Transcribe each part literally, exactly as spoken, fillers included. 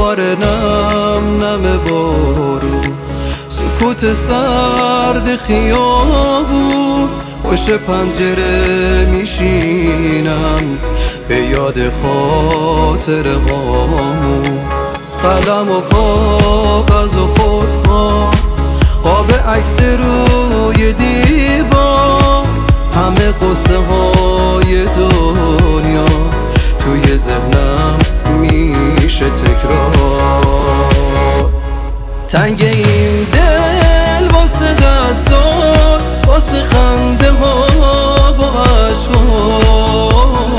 دوباره نم نم بارون، سکوت سرد خیابون، پشت پنجره میشینم به یاد خاطر هامون. قلم و کاغذ و خودخواه، قاب عکس روی دیوار، همه قصه های دنیا توی ذهنم میشه تکرار. تنگ این دل واسه دستات، واسه خنده ها و عشقا،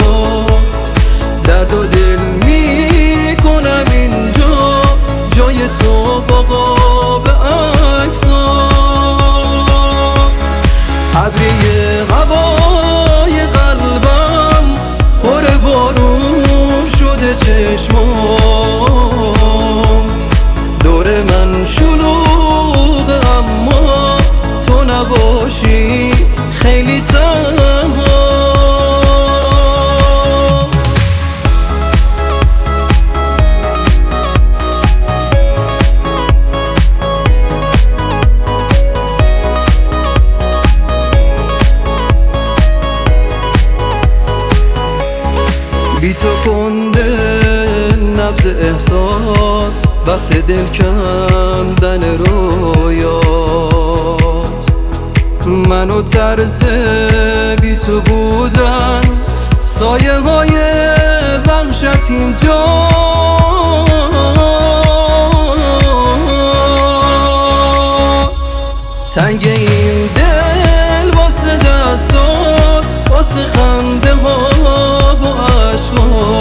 درد و دل میکنم اینجا جای تو با قاب عکس‌ها. ابری هوای قلبم پر بارون شده چشمام، دور من شلوغه اما تو نباشی خیلی تنها. بی تو کنده نبض احساس، وقت دل کندن رویاست. منو طرز بی تو بودن، سایه های وحشت اینجاست. تنگ این دل واسه دستات، واسه خنده ها و عشقا،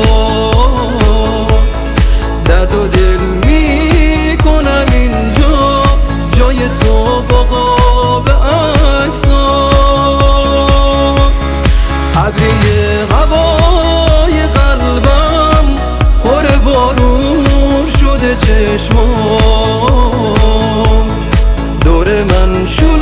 درد و دل میکنم اینجا جای تو با قاب عکس‌ها. ابری هوای قلبم پر بارون شده چشمام، دور من شد